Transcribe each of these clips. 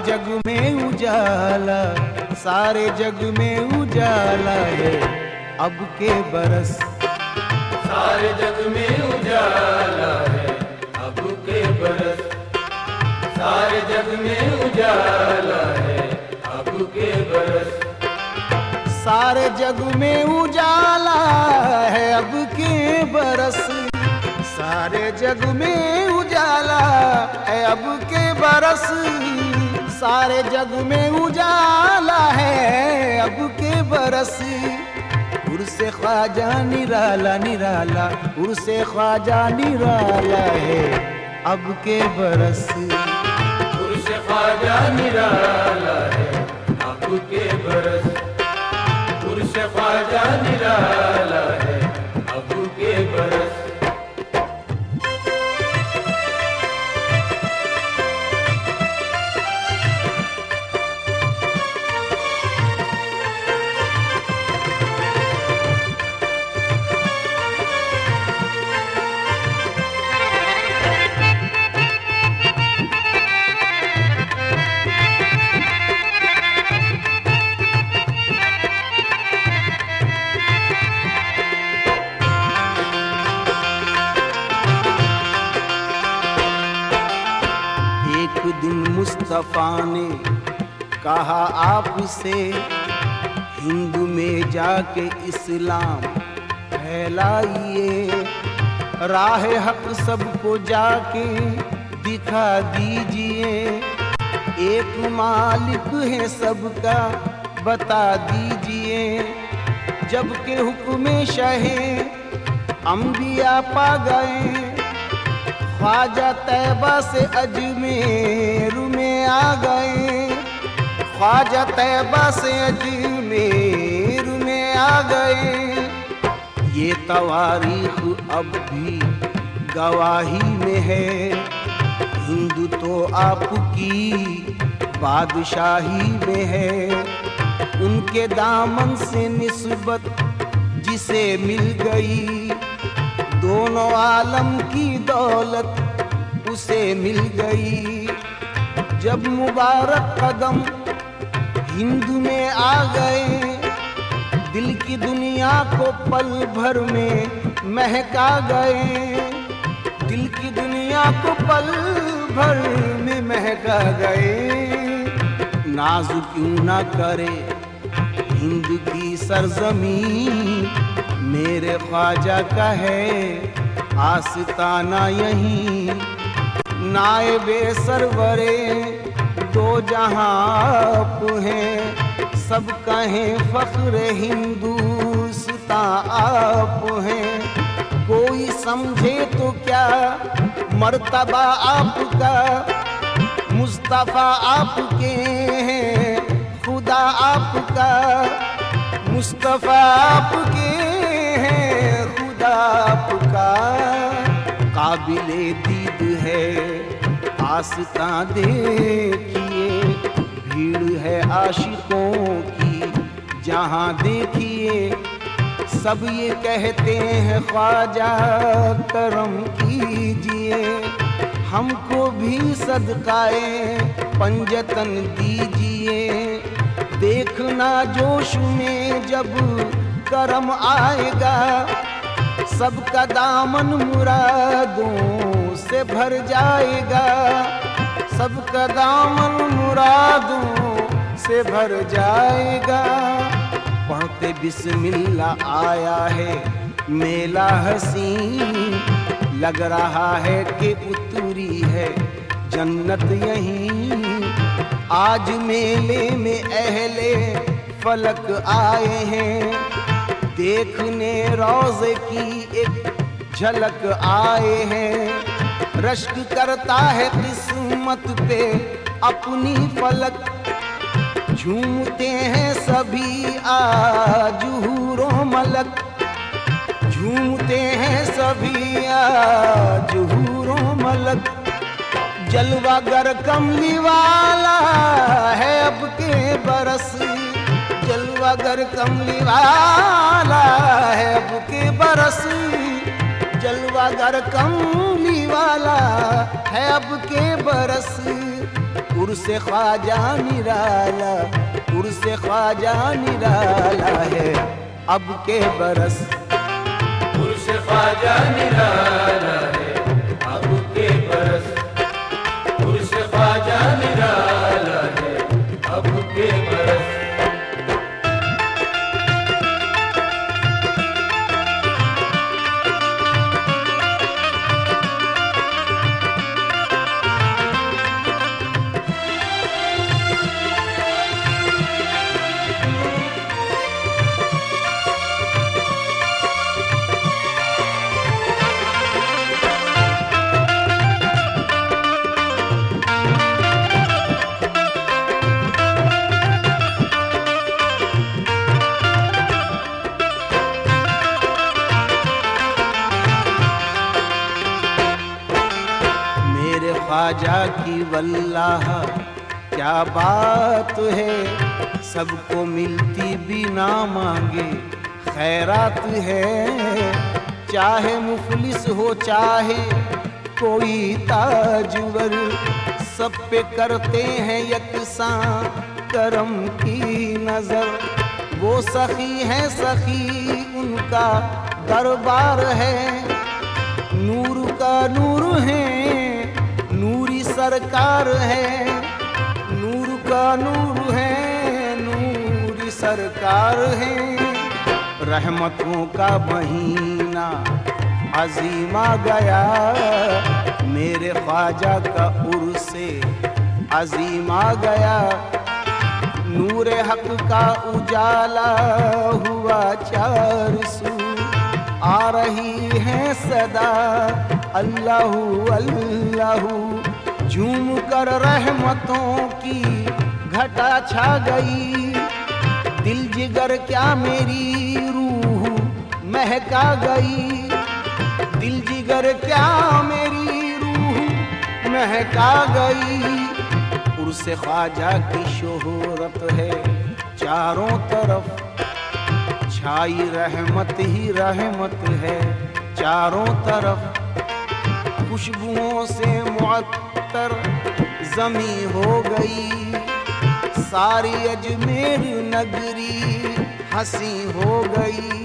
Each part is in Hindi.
जग में उजाला, सारे जग में उजाला है अब के बरस। सारे जग में उजाला है अब के बरस। सारे जग में उजाला है अब के बरस। सारे जग में उजाला है अब के बरस। सारे जग में उजाला है अब के बरस। सारे जग में उजाला है अब के बरस। उर्से ख्वाजा निराला निराला, उर्से ख्वाजा निराला है अब के बरस। उर्से ख्वाजा निराला है अब के बरस। उर्से ख्वाजा निराला है अब के बरस। मुस्तफा ने कहा आपसे, हिंदू में जाके इस्लाम फैलाइए। राह हक सबको जाके दिखा दीजिए। एक मालिक है सबका बता दीजिए। जबकि हुक्म शाहे अंबिया पा गए, ख्वाजा तैबा से अजमेर में आ गए। ख्वाजा तैबा से अजमेर में आ गए। ये तवारीख अब भी गवाही में है। हिंदू तो आपकी बादशाही में है। उनके दामन से निस्बत जिसे मिल गई, दोनों आलम की दौलत उसे मिल गई। जब मुबारक कदम हिंदू में आ गए, दिल की दुनिया को पल भर में महका गए। दिल की दुनिया को पल भर में महका गए। नाज क्यों ना करे हिंद की सरजमीन, मेरे ख्वाजा का है आस्ताना यहीं। नायबे सरवरे दो जहां आप हैं, सब कहें फख्र हिंदुस्तां आप हैं। कोई समझे तो क्या मर्तबा आपका, मुस्तफा आपके हैं खुदा आपका। मुस्तफा आपके हैं खुदा आपका। काबिले दीद है आस्तां देखिए, भीड़ है आशिकों की जहां देखिए। सब ये कहते हैं ख्वाजा करम कीजिए, हमको भी सदकाए पंजतन दीजिए। देखना जोश में जब करम आएगा, सबका दामन मुरादों से भर जाएगा। सबका दामन मुरादों से भर जाएगा। पढ़ते बिस्मिल्लाह आया है मेला हसीन, लग रहा है कि उतरी है जन्नत यहीं। आज मेले में अहले फलक आए हैं, देखने रोज़े की एक झलक आए हैं। रश्क करता है किस्मत पे अपनी फलक, झूमते हैं सभी आज हूरो मलक। झूमते हैं सभी आज हूरो मलक। जलवागर कमली वाला है अब के बरस। जलवागर कमली वाला है अब के बरस। जलवागर कमली वाला है अब के बरस। उर्स ख्वाजा निराला, उर्स ख्वाजा निराला है अब के बरस। उर्स ख्वाजा निराला है अब के बरस, उर्स ख्वाजा निराला है अब के बरस। ख्वाजा की वल्लाह क्या बात है, सबको मिलती बिना मांगे खैरात है। चाहे मुफलिस हो चाहे कोई ताजवर, सब पे करते हैं यकसां करम की नजर। वो सखी है सखी उनका दरबार है, नूर का नूर है नूरी सरकार है, नूर का नूर है नूरी सरकार है। रहमतों का महीना अजीम आ गया, मेरे ख्वाजा का उर्से अजीम आ गया। नूर हक का उजाला हुआ चार सू, आ रही है सदा अल्लाहू अल्लाहू। झूम कर रहमतों की घटा छा गई, दिल जिगर क्या मेरी रूह महका गई। दिल जिगर क्या मेरी रूह महका गई। उर्स ख्वाजा की शोहरत है चारों तरफ, छाई रहमत ही रहमत है चारों तरफ। खुशबुओं से मुअत्तर जमी हो गई, सारी अजमेर नगरी हंसी हो गई।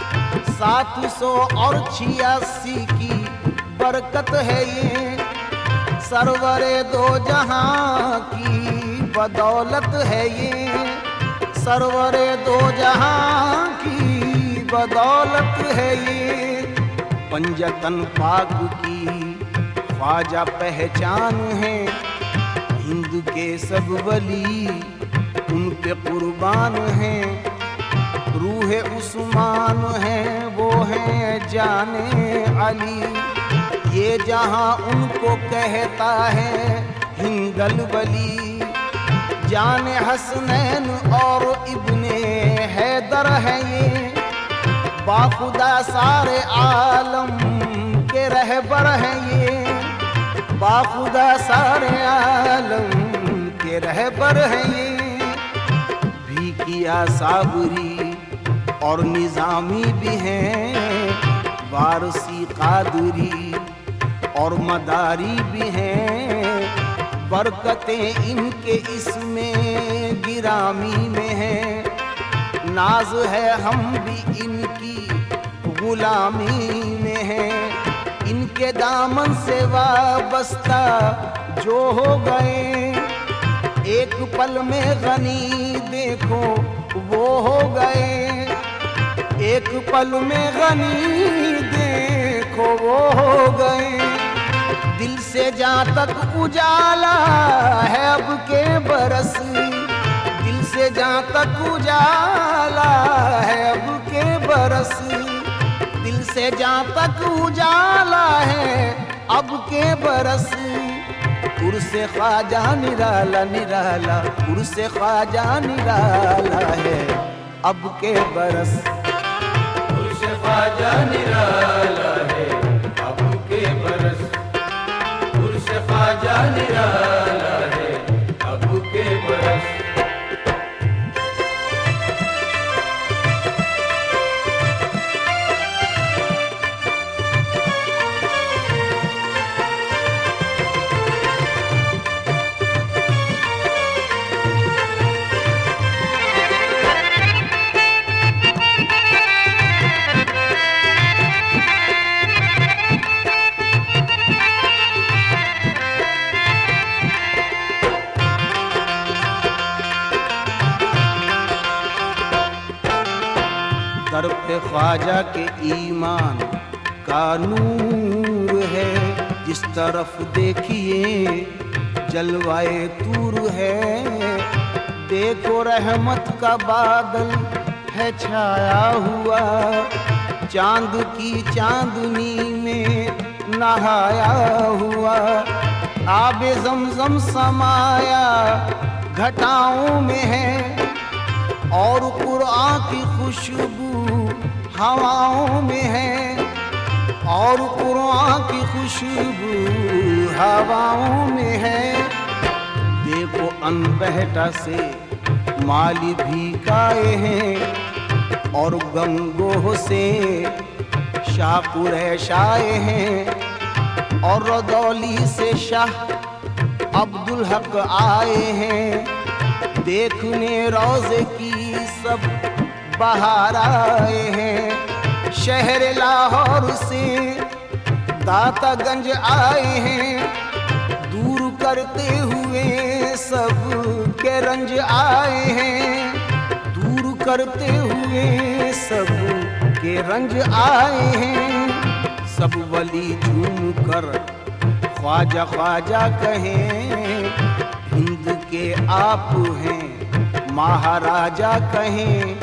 786 की बरकत है ये, सरवरे दो जहां की बदौलत है ये, सरवरे दो जहां की बदौलत है ये। पंजतन पाक की ख्वाजा पहचान है, हिंद के सब वली उन पे कुर्बान हैं। रूह उस्मान है वो है जाने अली, ये जहां उनको कहता है हिंदल वली। जाने हसनैन और इब्ने हैदर है ये, बाखुदा सारे आलम के रहबर हैं ये, बाखुदा सारे आलम के रहबर हैं ये। भी किया साबरी और निजामी भी हैं, वारसी कादरी और मदारी भी हैं। बरकतें इनके इसमें गिरामी में हैं, नाज है हम भी इनकी गुलामी में हैं। इनके दामन से वाबस्ता जो हो गए, एक पल में गनी देखो वो हो गए, एक पल में गनी देखो वो हो गए। दिल से जहाँ तक उजाला है अब के बरस, दिल से जहाँ तक उजाला है अब के बरस, दिल से जहाँ तक उजाला है अब के बरस। उर्स ख्वाजा निराला निराला, उर्स ख्वाजा निराला है अब के बरस। उर्स ख्वाजा निराला है अब के बरस, उर्स ख्वाजा निराला है अब के बरस। ख्वाजा के ईमान का नूर है, जिस तरफ देखिए जलवाए तूर है। देखो रहमत का बादल है छाया हुआ, चांद की चांदनी में नहाया हुआ। आबे ज़मज़म समाया घटाओं में है, और कुरान की खुशबू हवाओं में है, और कुरान की खुशबू हवाओं में है। देखो अनबहटा से माली भी काए हैं, और गंगोह से शाह कुरैशाए हैं, और रदौली से शाह अब्दुल हक आए हैं। देखने रोज़े की सब बहार आए हैं। शहर लाहौर से दातागंज आए हैं, दूर करते हुए सब के रंज आए हैं, दूर करते हुए सब के रंज आए हैं। सब वली झूम कर ख्वाजा ख्वाजा कहें, हिंद के आप हैं महाराजा कहें।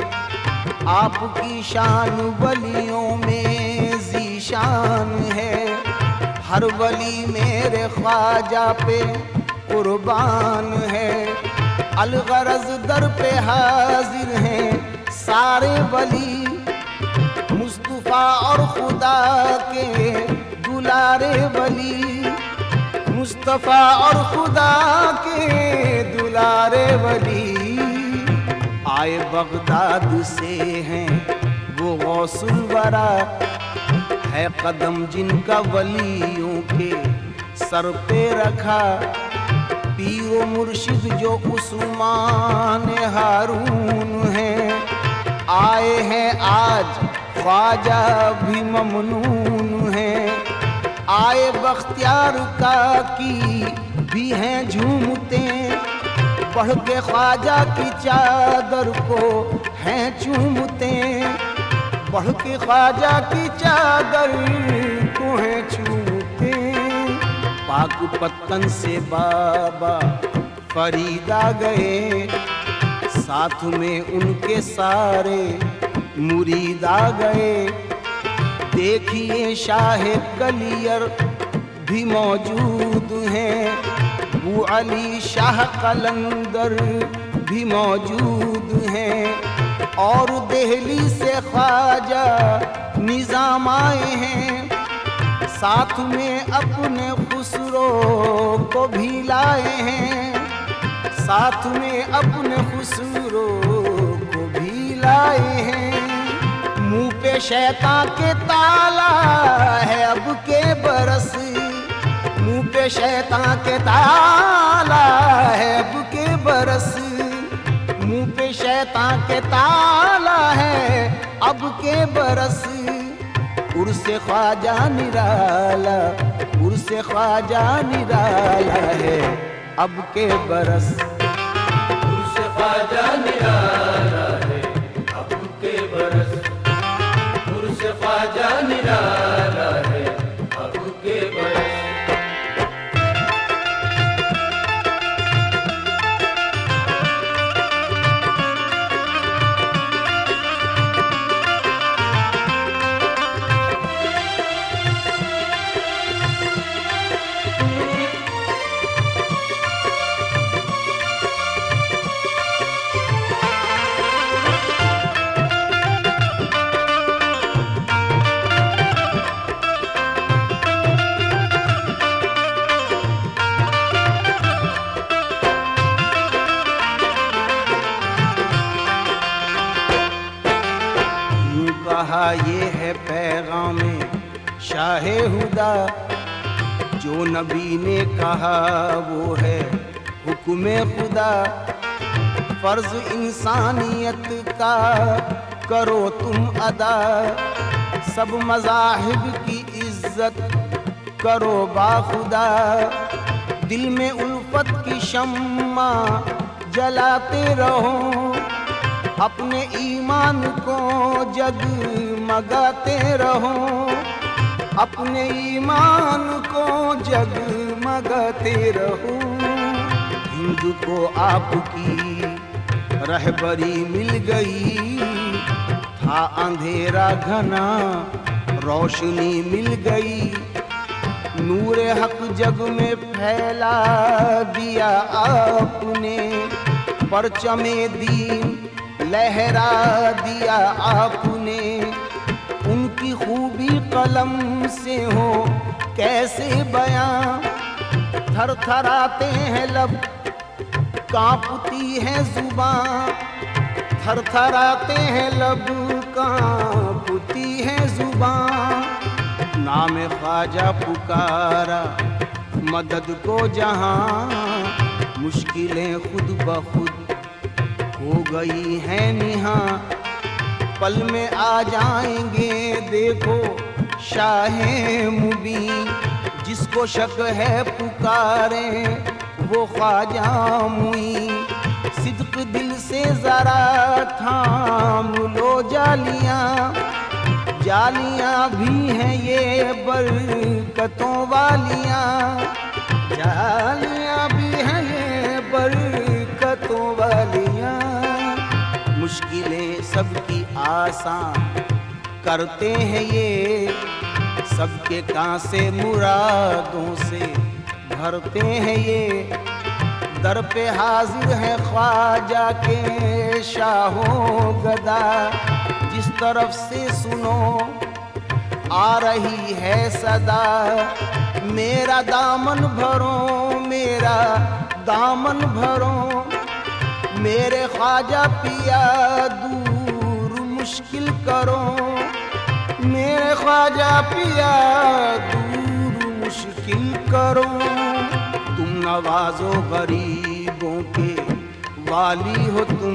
आपकी शान वलियों में ज़ीशान है, हर वली मेरे ख्वाजा पे कुर्बान है। अलगरज दर पे हाजिर हैं सारे वली, मुस्तफ़ा और खुदा के दुलारे वली, मुस्तफ़ा और खुदा के दुलारे वली। आए बगदाद से हैं वो गौसुल वरा, है कदम जिनका वलियों के सर पे रखा। पीरो मुर्शिद जो उस्मान हारून हैं, आए हैं आज ख्वाजा भी ममनून हैं। आए बख्तियार का की भी हैं झूमते, बढ़ के ख्वाजा की चादर को हैं चूमते, बढ़ के ख्वाजा की चादर को हैं चूमते। पाक पत्तन से बाबा फरीदा गए, साथ में उनके सारे मुरीद आ गए। देखिए शाह कलियर भी मौजूद हैं, बू अली शाह कलंदर भी मौजूद हैं, और दिल्ली से ख्वाजा निज़ाम आए हैं। साथ में अपने खुसरो को भी लाए हैं, साथ में अपने खुसरो को भी लाए हैं। मुंह पे शैतान के ताला है अब के बरस, मुंह पे शैतान के ताला है अब के बरस, मुंह पे शैतान के ताला है अब के बरस। उर्से ख्वाजा निराला, उर्से ख्वाजा निराला है अब के बरस। उर्से ख्वाजा निराला है अब के बरस, उर्से ख्वाजा निराला है अब के बरस। ये है पैगामे शाहे हुदा, जो नबी ने कहा वो है हुक्मे खुदा। फर्ज इंसानियत का करो तुम अदा, सब मज़ाहिब की इज्जत करो बाखुदा। दिल में उल्फत की शम्मा जलाते रहो, अपने ईमान को जग जगमगाते रहो, अपने ईमान को जगमगाते रहो। हिंद को आपकी रहबरी मिल गई, था अंधेरा घना रोशनी मिल गई। नूरे हक जग में फैला दिया आपने, परचमे दीन लहरा दिया आपने। उनकी खूबी कलम से हो कैसे बयां, थरथराते हैं लब कांपती है जुबां, थरथराते हैं लब कांपती है जुबां। नाम ख्वाजा पुकारा मदद को जहां, मुश्किलें खुद ब खुद हो गई हैं निहां। पल में आ जाएंगे देखो शाहे मुबीन, जिसको शक है पुकारे वो ख्वाजा मुईन। सिद्क दिल से जरा थाम लो जालियां, जालियां भी हैं ये बरकतों वालियां, जालियां भी हैं ये बरकतों वालियां। मुश्किलें सबकी आसान करते हैं ये, सबके कांसे मुरादों से भरते हैं ये। दर पे हाजिर है ख्वाजा के शाहो गदा, जिस तरफ से सुनो आ रही है सदा। मेरा दामन भरो, मेरा दामन भरो, मेरे ख्वाजा पिया दूर मुश्किल करो। मेरे ख्वाजा पिया दूर मुश्किल करो। तुम नवाजो गरीबों के वाली हो तुम,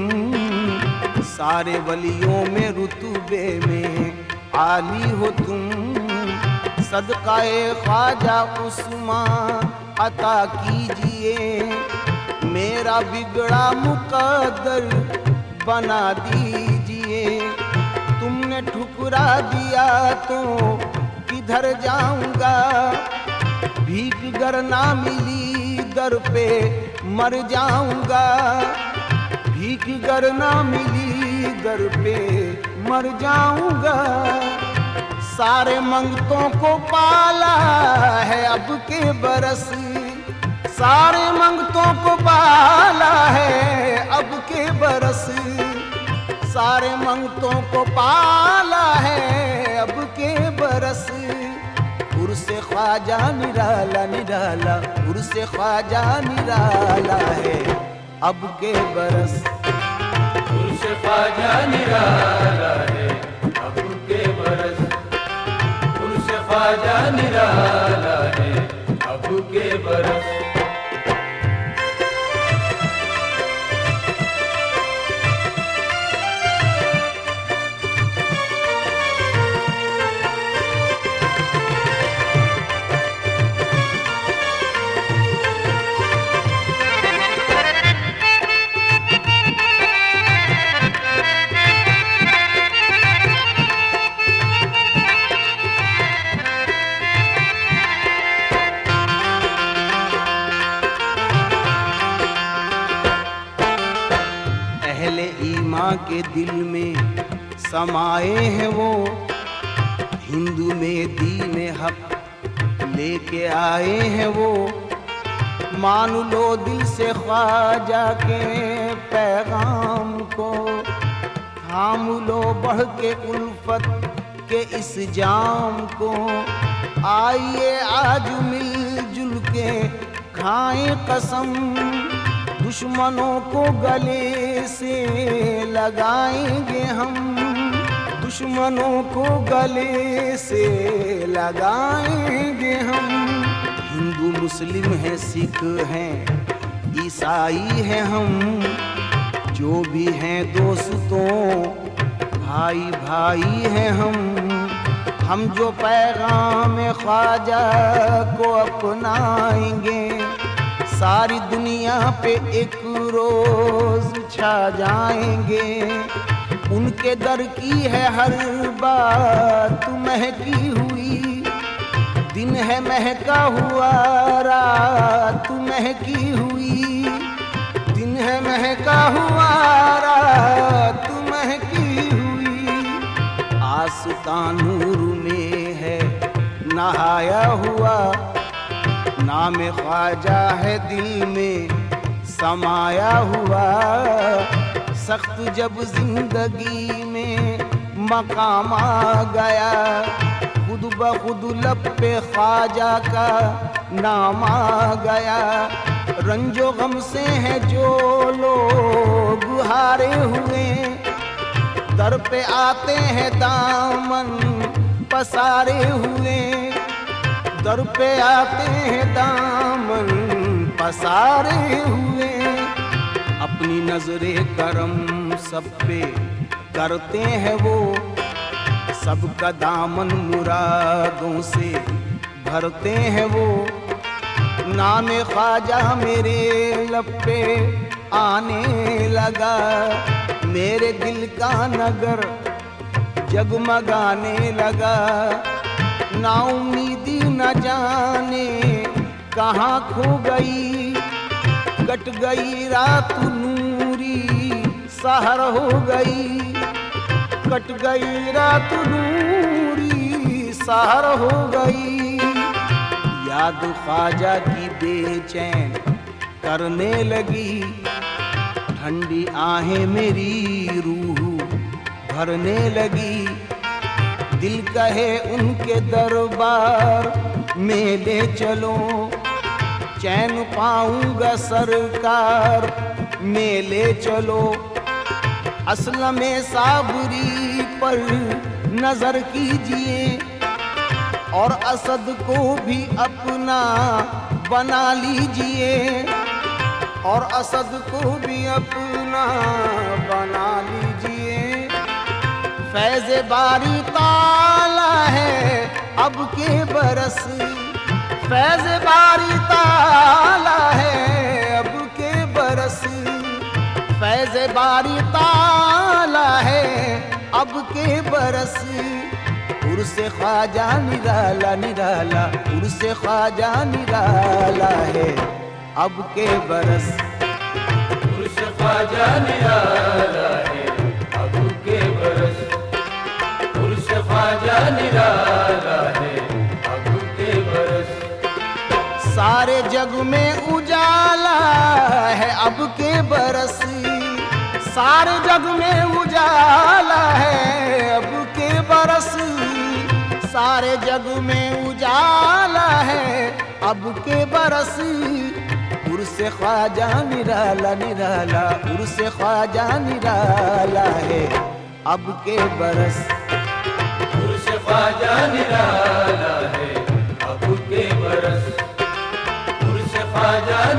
सारे वलियों में रुतबे में आली हो तुम। सदकाए ख्वाजा उस्मान अता कीजिए, मेरा बिगड़ा मुकद्दर बना दीजिए। तुमने ठुकरा दिया तो किधर जाऊंगा, भीख गर ना मिली दर पे मर जाऊंगा। भीख गर ना मिली दर पे मर जाऊंगा। सारे मंगतों को पाला है अब के बरस, सारे मंगतों को पाला है अब के बरस। सारे मंगतों को पाला है अब के बरस। उर्से ख्वाजा निराला निराला, उर्से ख्वाजा निराला है अब के बरस। उर्से ख्वाजा निराला है अब के बरस, उर्से ख्वाजा निराला है अब के बरस। के दिल में समाए हैं वो, हिंदू में दीन हक लेके आए हैं वो। मान लो दिल से ख्वाजा के पैगाम को, थाम लो बढ़ के उल्फत के इस जाम को। आइए आज मिलजुल के खाएं कसम, दुश्मनों को गले से लगाएंगे हम। दुश्मनों को गले से लगाएंगे हम। हिंदू मुस्लिम है, सिख हैं, ईसाई हैं हम। जो भी हैं दोस्तों भाई भाई हैं हम जो पैगाम ख्वाजा को अपनाएंगे, सारी दुनिया पे एक रोज छा जाएंगे। उनके दर की है हर बात महकी हुई, दिन है महका हुआ रात महकी हुई, दिन है महका हुआ रात महकी हुई। आसुता नूर में है नहाया हुआ, नाम ख्वाजा है दिल में समाया हुआ। सख्त जब जिंदगी में मकाम आ गया, खुद ब खुद लब पे ख्वाजा का नाम आ गया। रंजो गम से है जो लोग हारे हुए, दर पे आते हैं दामन पसारे हुए, दर पे आते हैं दामन पसारे हुए। अपनी नजरे करम सब पे करते हैं वो, सबका दामन मुरादों से भरते हैं वो। नाम ख्वाजा मेरे लब पे आने लगा, मेरे दिल का नगर जगमगाने लगा। ना उम्मीदी न जाने कहाँ खो गई, कट गई रात नूरी सहर हो गई, कट गई रात नूरी सहर हो गई। याद ख्वाजा की बेचैन करने लगी, ठंडी आहें मेरी रूह भरने लगी। दिल कहे उनके दरबार में ले चलो, चैन पाऊंगा सरकार में ले चलो। असलम साबरी पर नजर कीजिए, और असद को भी अपना बना लीजिए, और असद को भी अपना बना लीजिए। फैज़ बारी ताला है अब के बरस, फैज़ बारी ताला है अब के बरस, फैज़ बारी ताला है अब के बरस। उर्स ख्वाजा निराला निराला, उर्स ख्वाजा निराला है अब के बरस। उर्स ख्वाजा निराला है अब के बरस, उर्स ख्वाजा निराला है अब के बरस। सारे जग में उजाला है अब के बरस, सारे जग में उजाला है अब के बरस, सारे जग में उजाला है अब के बरस। उर्स ख्वाजा निराला निराला, उर्स ख्वाजा निराला है अब के बरस। उर्स ख्वाजा निराला है अब के बरस, उर्स ख्वाजा